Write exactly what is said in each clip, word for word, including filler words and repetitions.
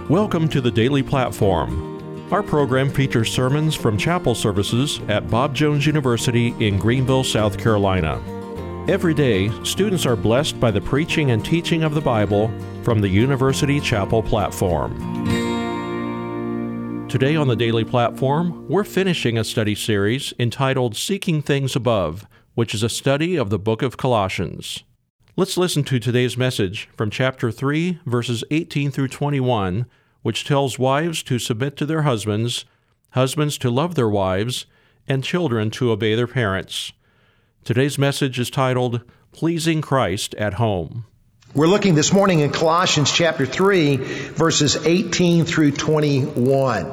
Welcome to the Daily Platform. Our program features sermons from chapel services at Bob Jones University in Greenville, South Carolina. Every day, students are blessed by the preaching and teaching of the Bible from the University Chapel platform. Today on the Daily Platform, we're finishing a study series entitled Seeking Things Above, which is a study of the book of Colossians. Let's listen to today's message from chapter three, verses eighteen through twenty-one, which tells wives to submit to their husbands, husbands to love their wives, and children to obey their parents. Today's message is titled, Pleasing Christ at Home. We're looking this morning in Colossians chapter three, verses eighteen through twenty-one.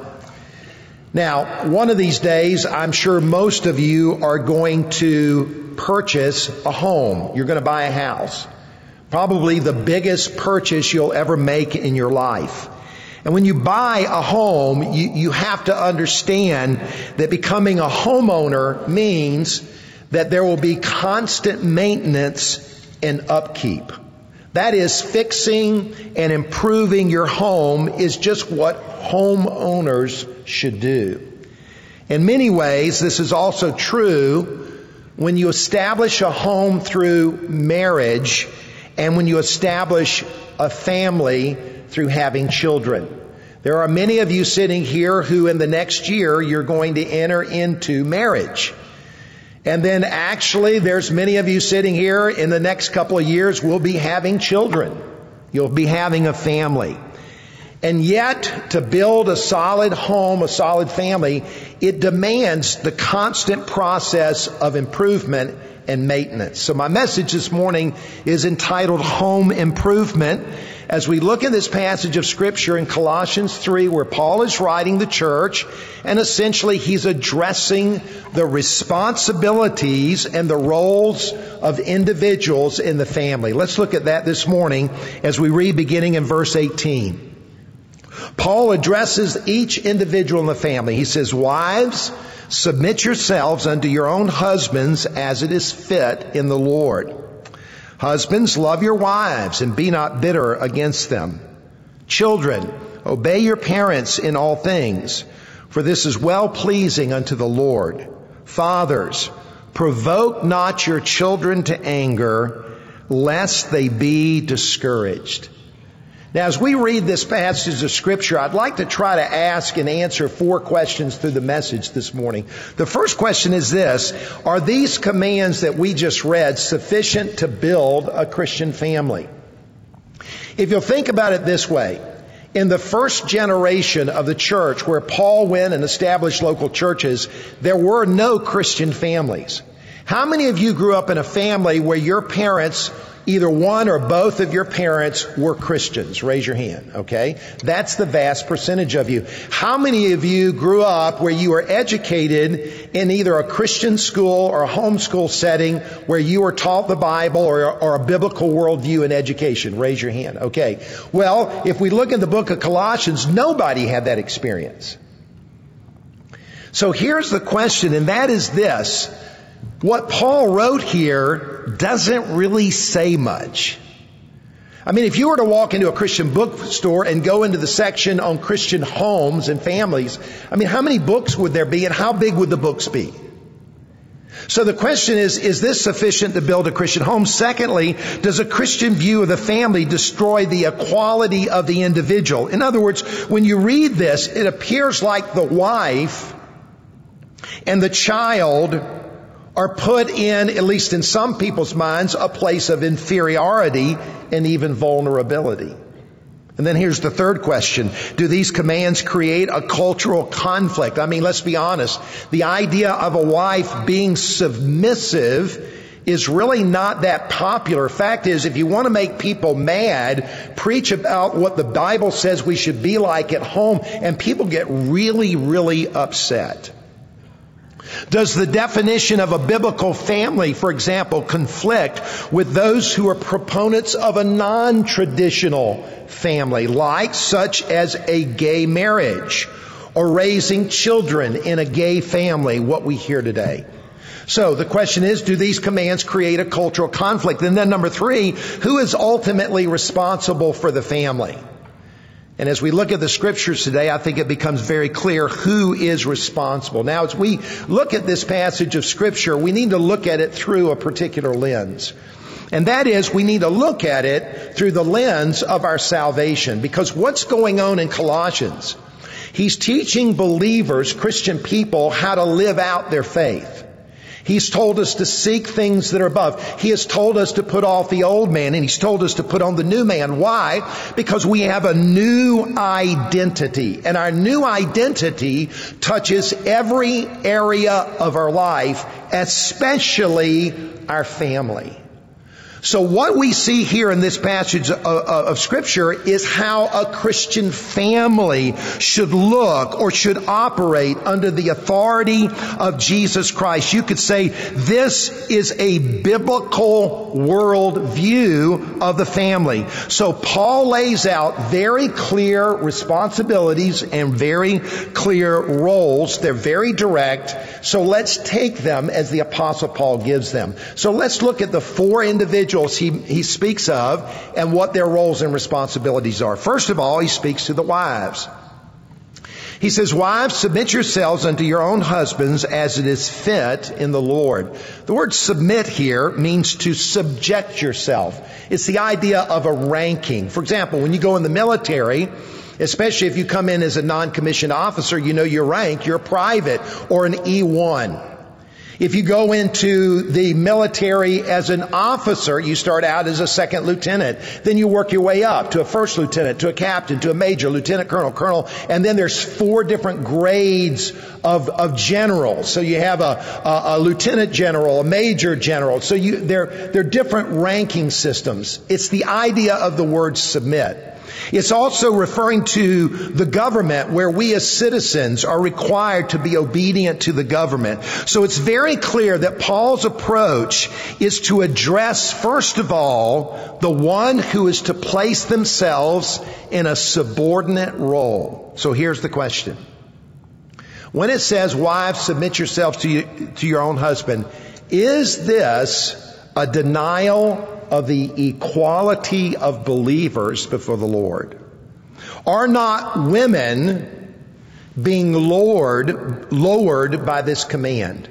Now, one of these days, I'm sure most of you are going to purchase a home. You're going to buy a house. Probably the biggest purchase you'll ever make in your life. And when you buy a home, you, you have to understand that becoming a homeowner means that there will be constant maintenance and upkeep. That is, fixing and improving your home is just what homeowners should do. In many ways, this is also true when you establish a home through marriage and when you establish a family through having children. There are many of you sitting here who in the next year you're going to enter into marriage. And then actually there's many of you sitting here in the next couple of years will be having children. You'll be having a family. And yet, to build a solid home, a solid family, it demands the constant process of improvement and maintenance. So my message this morning is entitled Home Improvement, as we look at this passage of Scripture in Colossians three, where Paul is writing the church, and essentially he's addressing the responsibilities and the roles of individuals in the family. Let's look at that this morning as we read beginning in verse eighteen. Paul addresses each individual in the family. He says, "Wives, submit yourselves unto your own husbands as it is fit in the Lord. Husbands, love your wives and be not bitter against them. Children, obey your parents in all things, for this is well-pleasing unto the Lord. Fathers, provoke not your children to anger, lest they be discouraged." Now, as we read this passage of Scripture, I'd like to try to ask and answer four questions through the message this morning. The first question is this: are these commands that we just read sufficient to build a Christian family? If you'll think about it this way, in the first generation of the church where Paul went and established local churches, there were no Christian families. How many of you grew up in a family where your parents, either one or both of your parents, were Christians? Raise your hand, okay? That's the vast percentage of you. How many of you grew up where you were educated in either a Christian school or a homeschool setting where you were taught the Bible or, or a biblical worldview in education? Raise your hand, okay? Well, if we look at the book of Colossians, nobody had that experience. So here's the question, and that is this: what Paul wrote here doesn't really say much. I mean, if you were to walk into a Christian bookstore and go into the section on Christian homes and families, I mean, how many books would there be and how big would the books be? So the question is, is this sufficient to build a Christian home? Secondly, does a Christian view of the family destroy the equality of the individual? In other words, when you read this, it appears like the wife and the child are put in, at least in some people's minds, a place of inferiority and even vulnerability. And then here's the third question: do these commands create a cultural conflict? I mean, let's be honest. The idea of a wife being submissive is really not that popular. Fact is, if you want to make people mad, preach about what the Bible says we should be like at home, and people get really, really upset. Does the definition of a biblical family, for example, conflict with those who are proponents of a non-traditional family, like such as a gay marriage or raising children in a gay family, what we hear today? So the question is, do these commands create a cultural conflict? And then number three, who is ultimately responsible for the family? And as we look at the scriptures today, I think it becomes very clear who is responsible. Now, as we look at this passage of scripture, we need to look at it through a particular lens. And that is, we need to look at it through the lens of our salvation. Because what's going on in Colossians? He's teaching believers, Christian people, how to live out their faith. He's told us to seek things that are above. He has told us to put off the old man, and He's told us to put on the new man. Why? Because we have a new identity. And our new identity touches every area of our life, especially our family. So what we see here in this passage of, of, of Scripture is how a Christian family should look or should operate under the authority of Jesus Christ. You could say this is a biblical worldview of the family. So Paul lays out very clear responsibilities and very clear roles. They're very direct. So let's take them as the Apostle Paul gives them. So let's look at the four individuals He, he speaks of and what their roles and responsibilities are. First of all, he speaks to the wives. He says, "Wives, submit yourselves unto your own husbands as it is fit in the Lord." The word submit here means to subject yourself. It's the idea of a ranking. For example, when you go in the military, especially if you come in as a non-commissioned officer, you know your rank, you're a private or an E one. If you go into the military as an officer, you start out as a second lieutenant. Then you work your way up to a first lieutenant, to a captain, to a major, lieutenant colonel, colonel. And then there's four different grades of, of generals. So you have a, a, a lieutenant general, a major general. So you, they're, they're different ranking systems. It's the idea of the word submit. It's also referring to the government, where we as citizens are required to be obedient to the government. So it's very clear that Paul's approach is to address, first of all, the one who is to place themselves in a subordinate role. So here's the question. When it says, "Wives, submit yourselves to, you, to your own husband," is this a denial of the equality of believers before the Lord? Are not women being lowered, lowered by this command?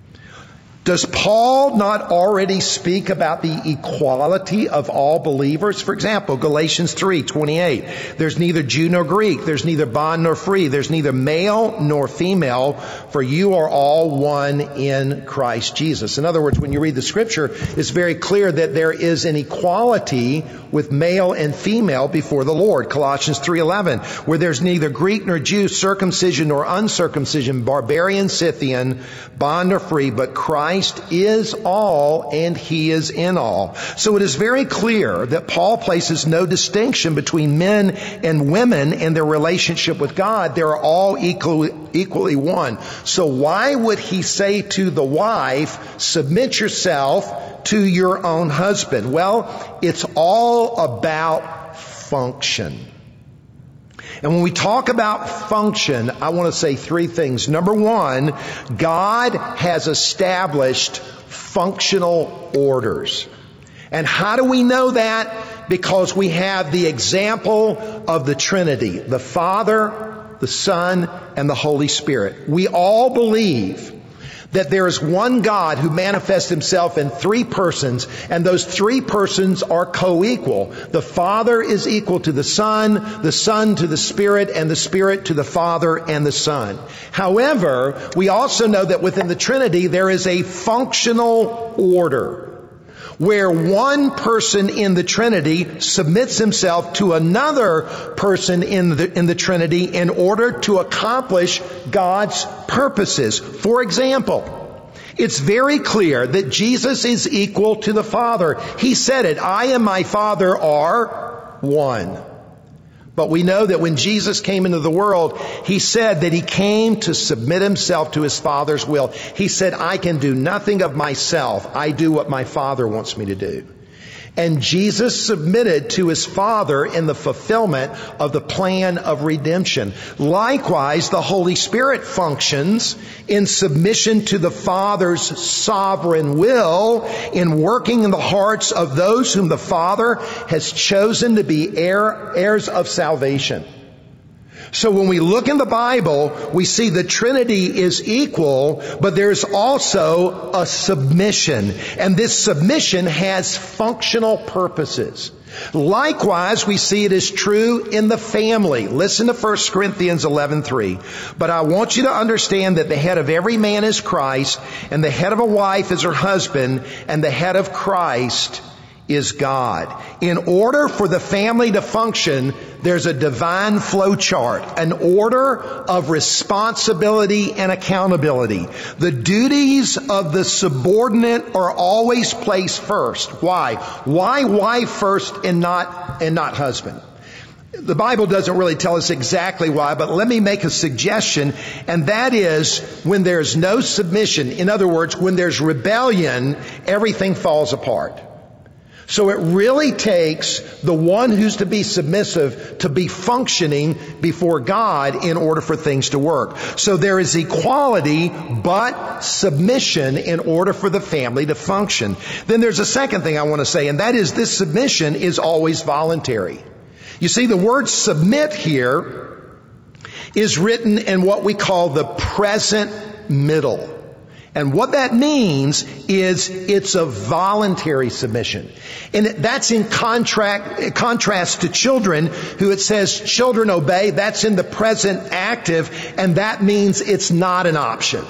Does Paul not already speak about the equality of all believers? For example, Galatians three twenty-eight. "There's neither Jew nor Greek. There's neither bond nor free. There's neither male nor female, for you are all one in Christ Jesus." In other words, when you read the scripture, it's very clear that there is an equality with male and female before the Lord. Colossians three eleven, where there's neither Greek nor Jew, circumcision nor uncircumcision, barbarian, Scythian, bond or free, but Christ is all and He is in all. So it is very clear that Paul places no distinction between men and women in their relationship with God. They're all equally, equally one. So why would he say to the wife, "Submit yourself to your own husband"? Well, it's all about function. And when we talk about function, I want to say three things. Number one, God has established functional orders. And how do we know that? Because we have the example of the Trinity, the Father, the Son, and the Holy Spirit. We all believe that there is one God who manifests Himself in three persons, and those three persons are co-equal. The Father is equal to the Son, the Son to the Spirit, and the Spirit to the Father and the Son. However, we also know that within the Trinity there is a functional order, where one person in the Trinity submits himself to another person in the, in the Trinity in order to accomplish God's purposes. For example, it's very clear that Jesus is equal to the Father. He said it, "I and my Father are one." But we know that when Jesus came into the world, He said that He came to submit Himself to His Father's will. He said, "I can do nothing of myself. I do what my Father wants me to do." And Jesus submitted to His Father in the fulfillment of the plan of redemption. Likewise, the Holy Spirit functions in submission to the Father's sovereign will, in working in the hearts of those whom the Father has chosen to be heir, heirs of salvation. So when we look in the Bible, we see the Trinity is equal, but there's also a submission. And this submission has functional purposes. Likewise, we see it is true in the family. Listen to First Corinthians eleven three. But I want you to understand that the head of every man is Christ, and the head of a wife is her husband, and the head of Christ is God. In order for the family to function, there's a divine flow chart, an order of responsibility and accountability. The duties of the subordinate are always placed first. Why? Why wife first and not, and not husband? The Bible doesn't really tell us exactly why, but let me make a suggestion, and that is when there's no submission, in other words, when there's rebellion, everything falls apart. So it really takes the one who's to be submissive to be functioning before God in order for things to work. So there is equality, but submission in order for the family to function. Then there's a second thing I want to say, and that is this submission is always voluntary. You see, the word submit here is written in what we call the present middle. And what that means is it's a voluntary submission. And that's in contract, contrast to children, who it says children obey. That's in the present active, and that means it's not an option.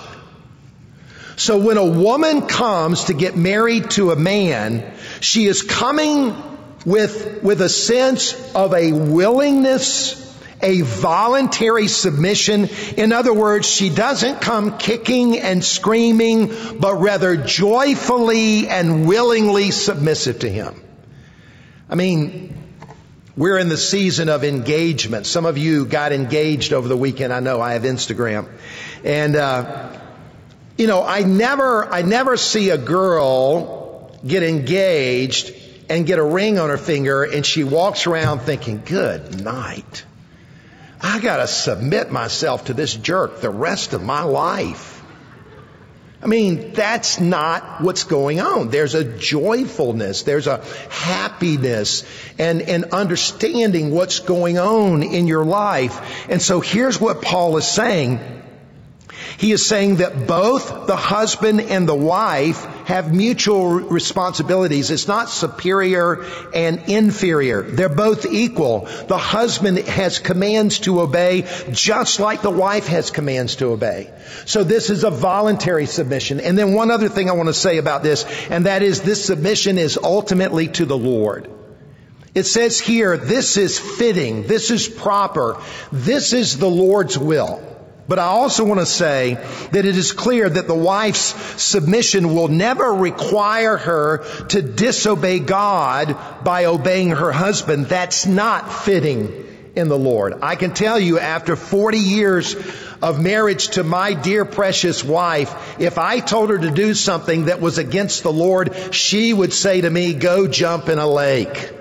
So when a woman comes to get married to a man, she is coming with, with a sense of a willingness, a voluntary submission. In other words, she doesn't come kicking and screaming, but rather joyfully and willingly submissive to him. I mean, we're in the season of engagement. Some of you got engaged over the weekend. I know, I have Instagram. And, uh, you know, I never, I never see a girl get engaged and get a ring on her finger and she walks around thinking, good night. I got to submit myself to this jerk the rest of my life. I mean, that's not what's going on. There's a joyfulness, there's a happiness and, and understanding what's going on in your life. And so here's what Paul is saying. He is saying that both the husband and the wife have mutual responsibilities. It's not superior and inferior. They're both equal. The husband has commands to obey just like the wife has commands to obey. So this is a voluntary submission. And then one other thing I want to say about this, and that is this submission is ultimately to the Lord. It says here, this is fitting, this is proper, this is the Lord's will. But I also want to say that it is clear that the wife's submission will never require her to disobey God by obeying her husband. That's not fitting in the Lord. I can tell you, after forty years of marriage to my dear precious wife, if I told her to do something that was against the Lord, she would say to me, go jump in a lake.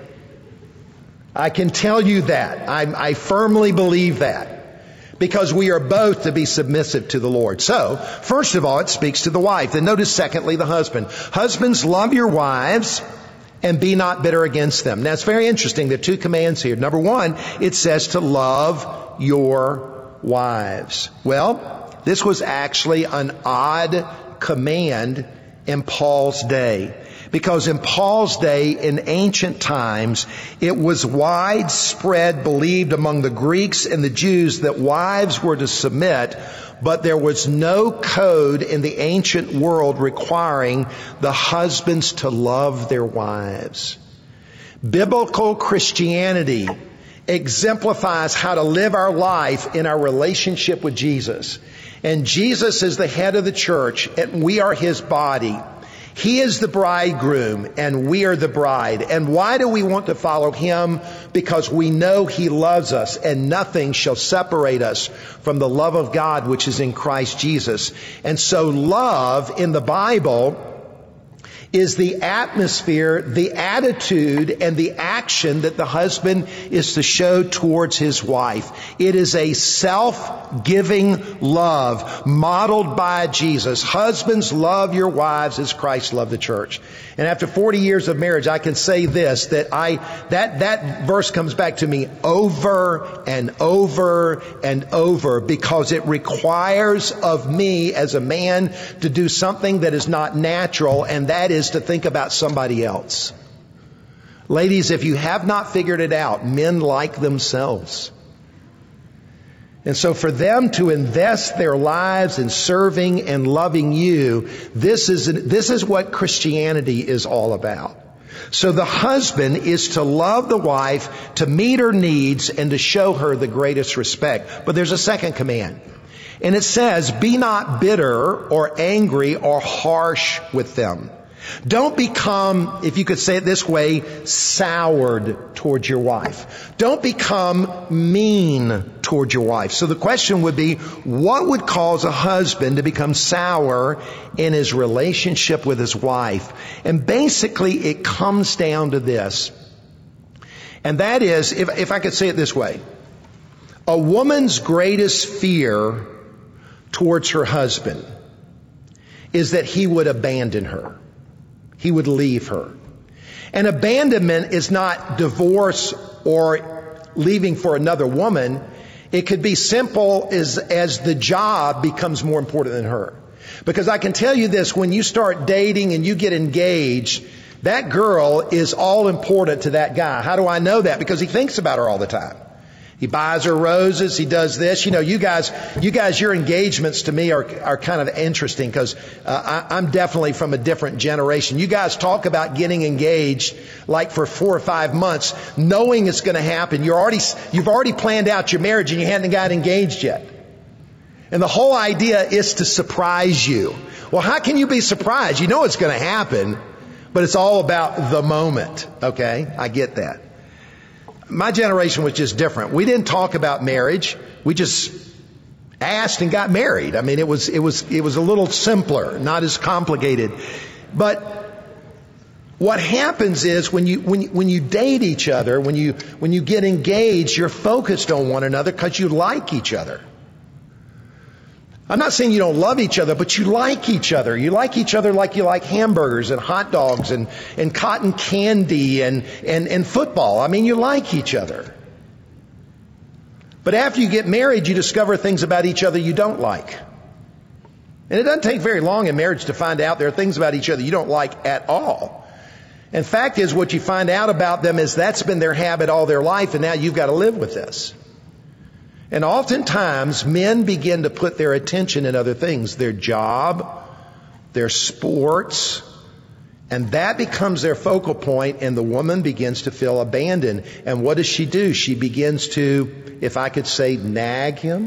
I can tell you that. I, I firmly believe that. Because we are both to be submissive to the Lord. So, first of all, it speaks to the wife. Then notice, secondly, the husband. Husbands, love your wives and be not bitter against them. Now, it's very interesting. There are two commands here. Number one, it says to love your wives. Well, this was actually an odd command in Paul's day. Because in Paul's day, in ancient times, it was widespread, believed among the Greeks and the Jews that wives were to submit, but there was no code in the ancient world requiring the husbands to love their wives. Biblical Christianity exemplifies how to live our life in our relationship with Jesus. And Jesus is the head of the church, and we are His body. He is the bridegroom and we are the bride. And why do we want to follow Him? Because we know He loves us and nothing shall separate us from the love of God which is in Christ Jesus. And so love in the Bible is the atmosphere, the attitude, and the action that the husband is to show towards his wife. It is a self-giving love modeled by Jesus. Husbands, love your wives as Christ loved the church. And after forty years of marriage, I can say this, that I, that, that verse comes back to me over and over and over, because it requires of me as a man to do something that is not natural, and that is to think about somebody else. Ladies, if you have not figured it out, men like themselves. And so for them to invest their lives in serving and loving you, this is, this is what Christianity is all about. So the husband is to love the wife, to meet her needs, and to show her the greatest respect. But there's a second command. And it says, be not bitter or angry or harsh with them. Don't become, if you could say it this way, soured towards your wife. Don't become mean towards your wife. So the question would be, what would cause a husband to become sour in his relationship with his wife? And basically it comes down to this. And that is, if, if I could say it this way, a woman's greatest fear towards her husband is that he would abandon her. He would leave her. And abandonment is not divorce or leaving for another woman. It could be simple as, as the job becomes more important than her. Because I can tell you this, when you start dating and you get engaged, that girl is all important to that guy. How do I know that? Because he thinks about her all the time. He buys her roses. He does this. You know, you guys, you guys, your engagements to me are, are kind of interesting, because uh, I, I'm definitely from a different generation. You guys talk about getting engaged like for four or five months, knowing it's going to happen. You're already, you've already planned out your marriage and you hadn't got engaged yet. And the whole idea is to surprise you. Well, how can you be surprised? You know it's going to happen, but it's all about the moment. Okay? I get that. My generation was just different. We didn't talk about marriage. We just asked and got married. I mean, it was, it was, it was a little simpler, not as complicated. But what happens is when you, when you, when you date each other, when you, when you get engaged, you're focused on one another because you like each other. I'm not saying you don't love each other, but you like each other. You like each other like you like hamburgers and hot dogs and, and cotton candy and, and, and football. I mean, you like each other. But after you get married, you discover things about each other you don't like. And it doesn't take very long in marriage to find out there are things about each other you don't like at all. And fact is, what you find out about them is that's been their habit all their life, and now you've got to live with this. And oftentimes, men begin to put their attention in other things, their job, their sports, and that becomes their focal point, and the woman begins to feel abandoned. And what does she do? She begins to, if I could say, nag him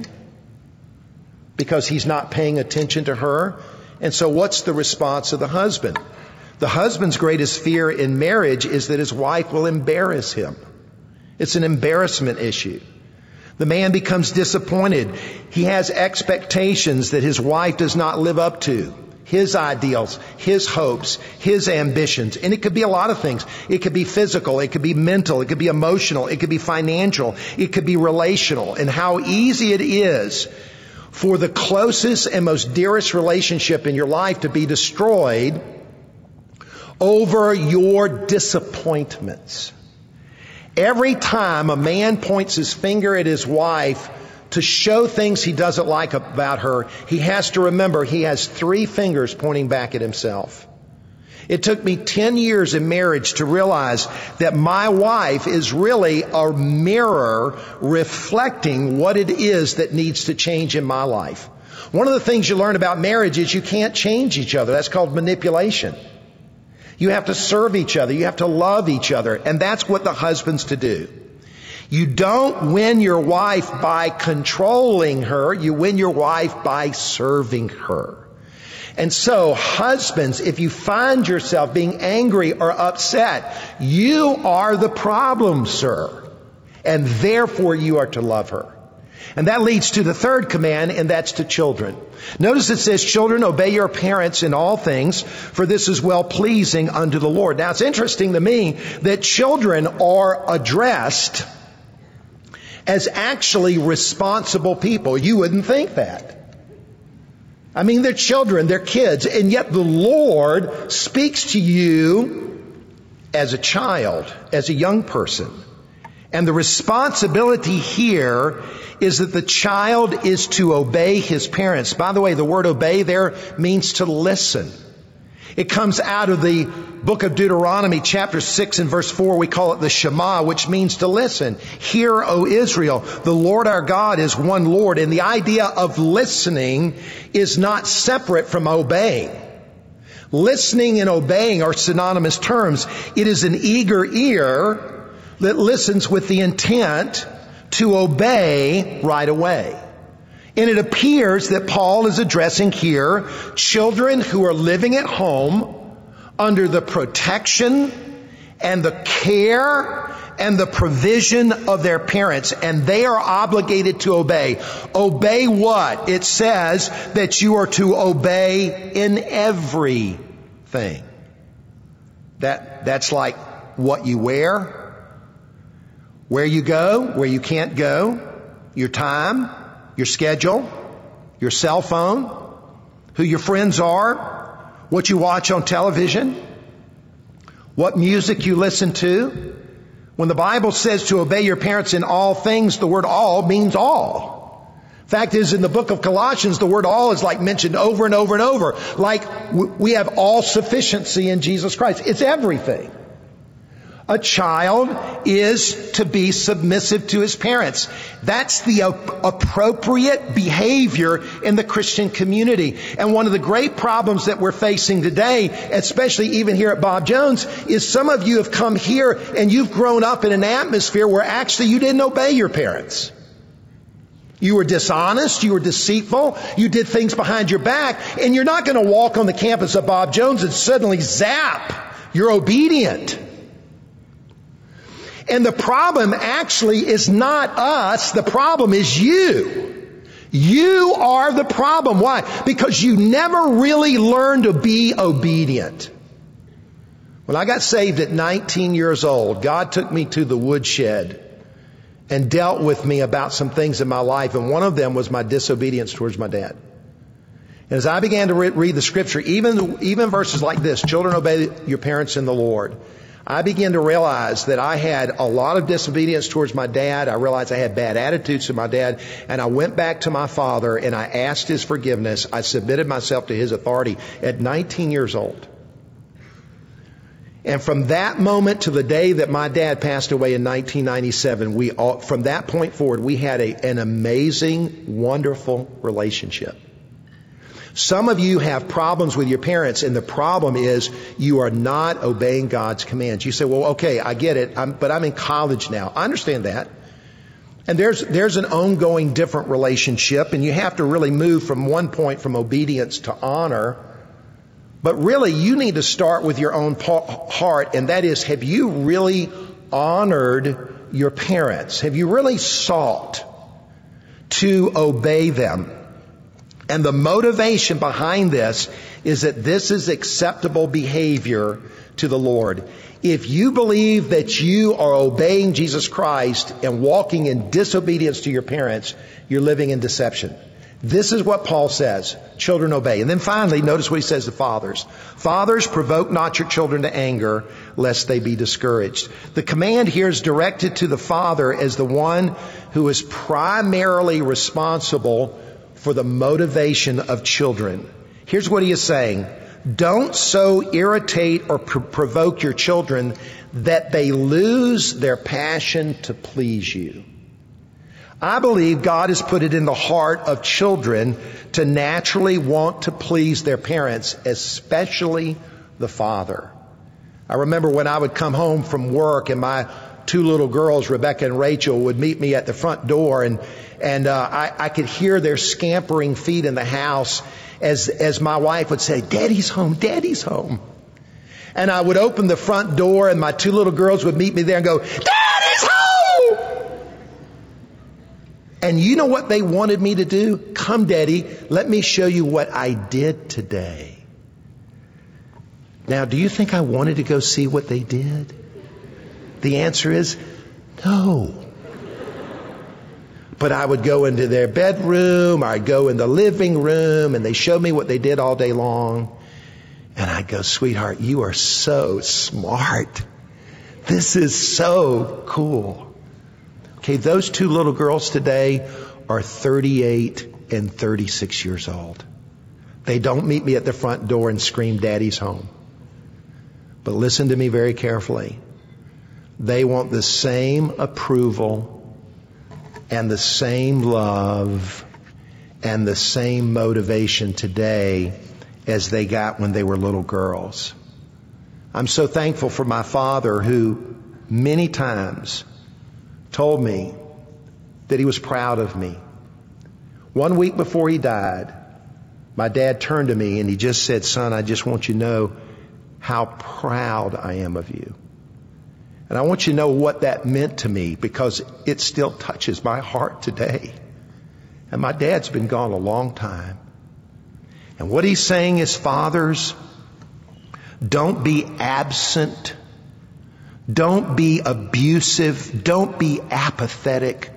because he's not paying attention to her. And so what's the response of the husband? The husband's greatest fear in marriage is that his wife will embarrass him. It's an embarrassment issue. The man becomes disappointed. He has expectations that his wife does not live up to. His ideals, his hopes, his ambitions. And it could be a lot of things. It could be physical. It could be mental. It could be emotional. It could be financial. It could be relational. And how easy it is for the closest and most dearest relationship in your life to be destroyed over your disappointments. Every time a man points his finger at his wife to show things he doesn't like about her, he has to remember he has three fingers pointing back at himself. It took me ten years in marriage to realize that my wife is really a mirror reflecting what it is that needs to change in my life. One of the things you learn about marriage is you can't change each other. That's called manipulation. You have to serve each other. You have to love each other. And that's what the husband's to do. You don't win your wife by controlling her. You win your wife by serving her. And so, husbands, if you find yourself being angry or upset, you are the problem, sir. And therefore you are to love her. And that leads to the third command, and that's to children. Notice it says, children, obey your parents in all things, for this is well-pleasing unto the Lord. Now, it's interesting to me that children are addressed as actually responsible people. You wouldn't think that. I mean, they're children, they're kids, and yet the Lord speaks to you as a child, as a young person. And the responsibility here is that the child is to obey his parents. By the way, the word obey there means to listen. It comes out of the book of Deuteronomy, chapter six and verse four. We call it the Shema, which means to listen. Hear, O Israel, the Lord our God is one Lord. And the idea of listening is not separate from obeying. Listening and obeying are synonymous terms. It is an eager ear that listens with the intent to obey right away. And it appears that Paul is addressing here children who are living at home under the protection and the care and the provision of their parents, and they are obligated to obey. Obey what? It says that you are to obey in everything. That, that's like what you wear, where you go, where you can't go, your time, your schedule, your cell phone, who your friends are, what you watch on television, what music you listen to. When the Bible says to obey your parents in all things, the word all means all. Fact is, in the book of Colossians, the word all is like mentioned over and over and over. Like we have all sufficiency in Jesus Christ. It's everything. A child is to be submissive to his parents. That's the appropriate behavior in the Christian community. And one of the great problems that we're facing today, especially even here at Bob Jones, is some of you have come here and you've grown up in an atmosphere where actually you didn't obey your parents. You were dishonest, you were deceitful, you did things behind your back, and you're not going to walk on the campus of Bob Jones and suddenly zap, you're obedient. And the problem actually is not us. The problem is you. You are the problem. Why? Because you never really learned to be obedient. When I got saved at nineteen years old, God took me to the woodshed and dealt with me about some things in my life. And one of them was my disobedience towards my dad. And as I began to re- read the scripture, even, even verses like this, children, obey your parents in the Lord, I began to realize that I had a lot of disobedience towards my dad. I realized I had bad attitudes to my dad. And I went back to my father and I asked his forgiveness. I submitted myself to his authority at nineteen years old. And from that moment to the day that my dad passed away in nineteen ninety-seven, we all, from that point forward, we had a, an amazing, wonderful relationship. Some of you have problems with your parents, and the problem is you are not obeying God's commands. You say, well, okay, I get it, I'm, but I'm in college now. I understand that. And there's there's an ongoing different relationship, and you have to really move from one point from obedience to honor. But really, you need to start with your own heart, and that is, have you really honored your parents? Have you really sought to obey them? And the motivation behind this is that this is acceptable behavior to the Lord. If you believe that you are obeying Jesus Christ and walking in disobedience to your parents, you're living in deception. This is what Paul says. Children, obey. And then finally, notice what he says to fathers. Fathers, provoke not your children to anger, lest they be discouraged. The command here is directed to the father as the one who is primarily responsible for the motivation of children. Here's what he is saying. Don't so irritate or pr- provoke your children that they lose their passion to please you. I believe God has put it in the heart of children to naturally want to please their parents, especially the father. I remember when I would come home from work and my two little girls, Rebecca and Rachel, would meet me at the front door, and and uh, I, I could hear their scampering feet in the house as as my wife would say, "Daddy's home, Daddy's home." And I would open the front door, and my two little girls would meet me there and go, "Daddy's home!" And you know what they wanted me to do? Come, Daddy, let me show you what I did today. Now, do you think I wanted to go see what they did? The answer is no. But I would go into their bedroom, or I'd go in the living room, and they showed me what they did all day long. And I'd go, sweetheart, you are so smart. This is so cool. Okay, those two little girls today are thirty-eight and thirty-six years old. They don't meet me at the front door and scream, Daddy's home. But listen to me very carefully. They want the same approval and the same love and the same motivation today as they got when they were little girls. I'm so thankful for my father, who many times told me that he was proud of me. One week before he died, my dad turned to me and he just said, son, I just want you to know how proud I am of you. And I want you to know what that meant to me, because it still touches my heart today. And my dad's been gone a long time. And what he's saying is, fathers, don't be absent. Don't be abusive. Don't be apathetic.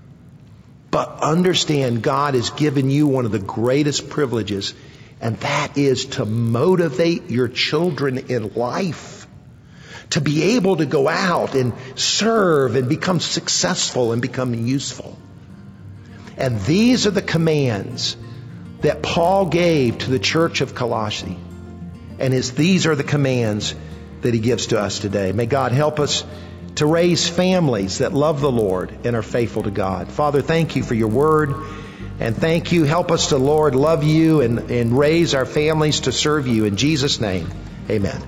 But understand God has given you one of the greatest privileges, and that is to motivate your children in life. To be able to go out and serve and become successful and become useful. And these are the commands that Paul gave to the church of Colossae. And his, these are the commands that he gives to us today. May God help us to raise families that love the Lord and are faithful to God. Father, thank you for your word. And thank you. Help us to, Lord, love you and, and raise our families to serve you. In Jesus' name, amen.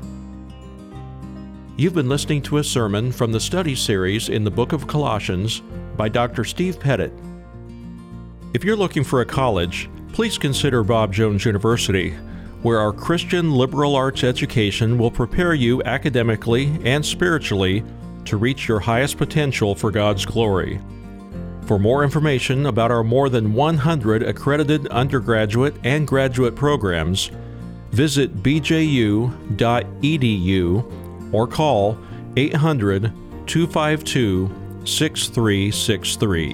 You've been listening to a sermon from the study series in the book of Colossians by Doctor Steve Pettit. If you're looking for a college, please consider Bob Jones University, where our Christian liberal arts education will prepare you academically and spiritually to reach your highest potential for God's glory. For more information about our more than one hundred accredited undergraduate and graduate programs, visit b j u dot e d u or call eight hundred, two five two, six three six three.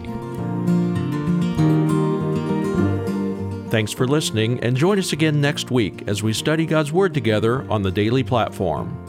Thanks for listening, and join us again next week as we study God's Word together on the Daily Platform.